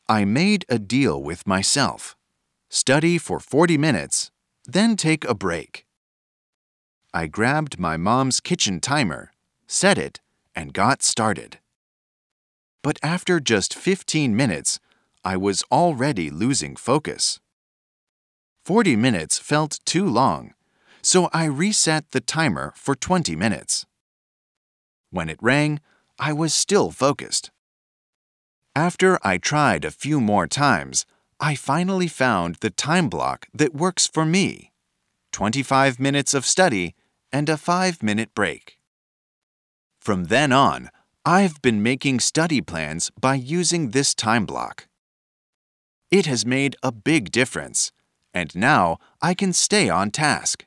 I made a deal with myself. Study for 40 minutes, then take a break. I grabbed my mom's kitchen timer, set it, and got started. But after just 15 minutes, I was already losing focus. 40 minutes felt too long, so I reset the timer for 20 minutes. When it rang, I was still focused. After I tried a few more times, I finally found the time block that works for me: 25 minutes of study and a 5-minute break. From then on, I've been making study plans by using this time block. It has made a big difference, and now I can stay on task.